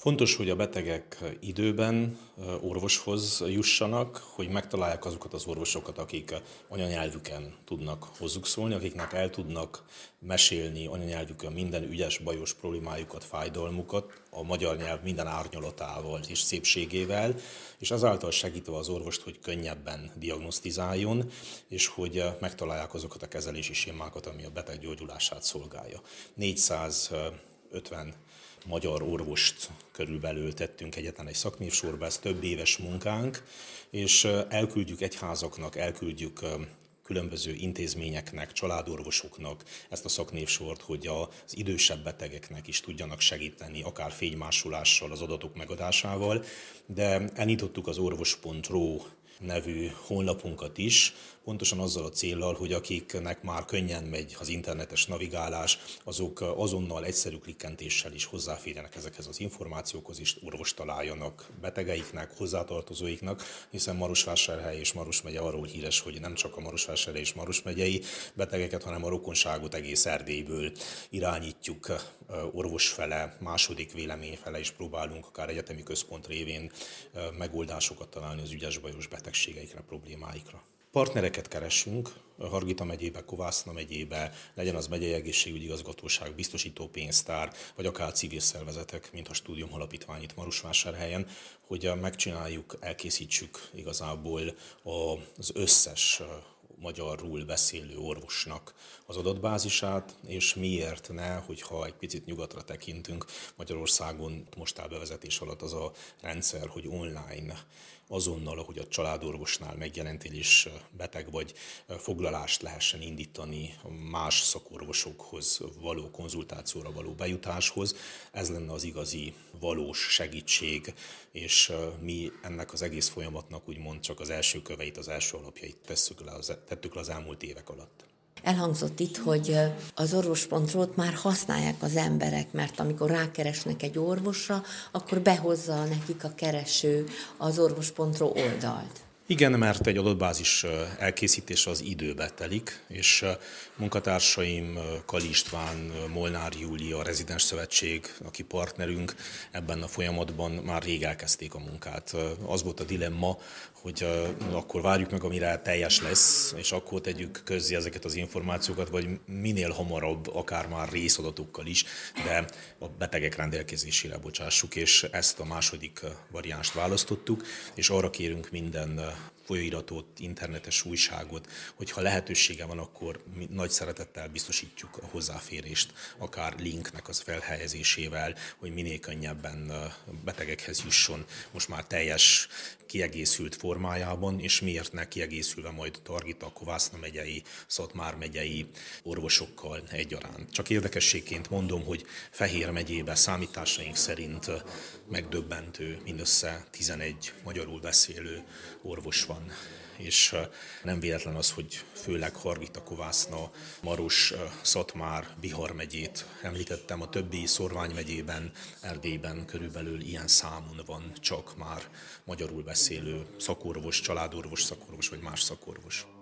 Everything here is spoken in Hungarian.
Fontos, hogy a betegek időben orvoshoz jussanak, hogy megtalálják azokat az orvosokat, akik anyanyelvüken tudnak hozzuk szólni, akiknek el tudnak mesélni anyanyelvükön minden ügyes, bajos problémájukat, fájdalmukat, a magyar nyelv minden árnyalatával és szépségével, és azáltal segítve az orvost, hogy könnyebben diagnosztizáljon, és hogy megtalálják azokat a kezelési sémákat, ami a beteg gyógyulását szolgálja. 450 magyar orvost körülbelül tettünk egyetlen egy szaknévsorba, ez több éves munkánk, és elküldjük egyházaknak, elküldjük különböző intézményeknek, családorvosoknak ezt a szaknévsort, hogy az idősebb betegeknek is tudjanak segíteni, akár fénymásolással, az adatok megadásával, de elnyitottuk az orvos.ro nevű honlapunkat is, pontosan azzal a céllal, hogy akiknek már könnyen megy az internetes navigálás, azok azonnal egyszerű klikkentéssel is hozzáférjenek ezekhez az információkhoz, és orvost találjanak betegeiknek, hozzátartozóiknak, hiszen Marosvásárhely és Maros megye arról híres, hogy nem csak a Marosvásárhely és Maros megyei betegeket, hanem a rokonságot egész Erdélyből irányítjuk orvos fele, második vélemény fele, és próbálunk akár egyetemi központ révén megoldásokat találni az ügyes bajos betegségeikre, problémáikra. Partnereket keresünk, Hargita megyébe, Kovászna megyébe, legyen az megyei egészségügyi igazgatóság, biztosító pénztár, vagy akár civil szervezetek, mint a Stúdium Alapítvány itt Marosvásárhelyen, hogy megcsináljuk, elkészítsük igazából az összes magyarul beszélő orvosnak az adatbázisát, és miért ne, hogyha egy picit nyugatra tekintünk, Magyarországon most áll bevezetés alatt az a rendszer, hogy online azonnal, ahogy a családorvosnál megjelentél is beteg vagy, foglalást lehessen indítani más szakorvosokhoz való konzultációra való bejutáshoz. Ez lenne az igazi, valós segítség, és mi ennek az egész folyamatnak úgymond csak az első köveit, az első alapjait tettük le az elmúlt évek alatt. Elhangzott itt, hogy az orvos.ro-t már használják az emberek, mert amikor rákeresnek egy orvosra, akkor behozza nekik a kereső az orvos.ro oldalt. Igen, mert egy adatbázis elkészítése az időbe telik, és munkatársaim, Kali István, Molnár Júlia, a Rezidens Szövetség, aki partnerünk ebben a folyamatban már rég elkezdték a munkát. Az volt a dilemma, hogy akkor várjuk meg, amire teljes lesz, és akkor tegyük közzé ezeket az információkat, vagy minél hamarabb, akár már részadatokkal is, de a betegek rendelkezésére bocsássuk, és ezt a második variánst választottuk, és arra kérünk minden folyóiratot, internetes újságot, hogyha lehetősége van, akkor mi nagy szeretettel biztosítjuk a hozzáférést, akár linknek az felhelyezésével, hogy minél könnyebben betegekhez jusson most már teljes, kiegészült formájában, és miért ne kiegészülve majd Hargita, Kovászna megyei, Szatmár megyei orvosokkal egyaránt. Csak érdekességként mondom, hogy Fehér megyében számításaink szerint megdöbbentő, mindössze 11 magyarul beszélő orvos van. És nem véletlen az, hogy főleg Hargita, Kovászna, Maros, Szatmár, Bihar megyét említettem, a többi Szorvány megyében, Erdélyben körülbelül ilyen számon van csak már magyarul beszélő szakorvos, családorvos, szakorvos vagy más szakorvos.